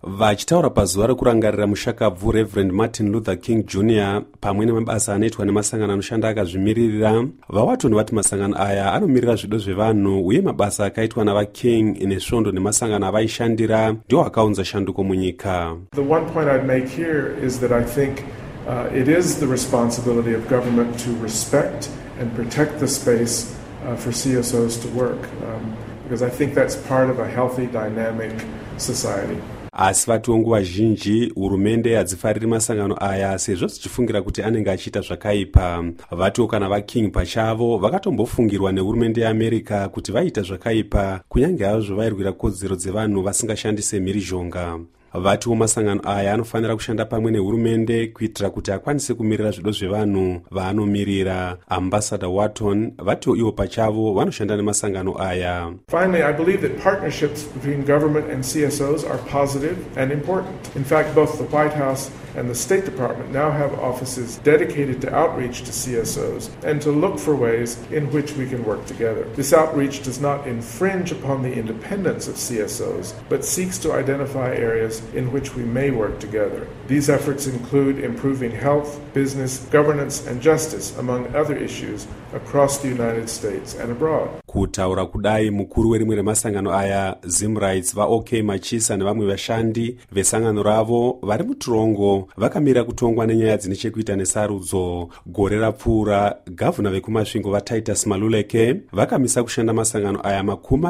Vachitaura pazuva rekurangarira mushakabvu Reverend Martin Luther King Jr. pamwe nemabasa anoitwa nemasangano anoshanda akazvimiririra, vaWatton vati masangano aya anomirira zvido zvevanhu uye mabasa akaitwa navaKing nesvondo nemasangano avaishandira ndiwo akaunza shanduko munyika. The one point I'd make here is that I think it is the responsibility of government to respect and protect the space for CSOs to work, because I think that's part of a healthy, dynamic society. Asi vatiwo nguva zhinji hurumende hadzifariri masangano aya sezvo zichifungira kuti anenge achiita zvakaipa. Vatiwo kana vaKing pachavo vakatombofungirwa nehurumende yeAmerica kuti vaita zvakaipa kunyange hazvo vairwira kodzero dzevanhu vasingashandise mhirizhonga. Vatiwo masangano aya anofanira kushanda pamwe nehurumende kuitira kuti akwanise kumirira zvido zvevanhu vaanomirira. Ambassador Watton vatiwo ivo pachavo vanoshanda nemasangano aya. Finally, I believe that partnerships between government and CSOs are positive and important. In fact, both the White House and the State Department now have offices dedicated to outreach to CSOs and to look for ways in which we can work together. This outreach does not infringe upon the independence of CSOs, but seeks to identify areas in which we may work together. These efforts include improving health, business, governance, and justice, among other issues, across the United States and abroad. Kutaura kudai mukuru werimwe remasangano aya Zimrights vaOK Machisa nevamwe vashandi vesangano ravo vari mutorongo vakamira kutongwa nenyaya dzine chekuita nesarudzo. Gore rapfuura gavhuna vekumasvingo vaTitus Maluleke vakamisa kushanda masangano aya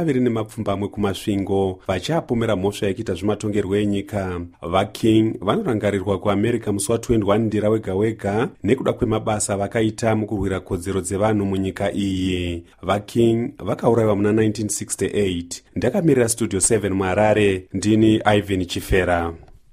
27 kumasvingo vachiapomera mhosva yekuita zvematongerwo enyika. VaKing vanorangarirwa kuAmerica musi wa21 Ndira wega wega nekuda kwemabasa vakaita mukurwira kodzero dzevanhu munyika iyi. VaKing vakaurayiwa muna 1968. Ndakamirira Studio 7 muHarare, ndini Ivan Chifera.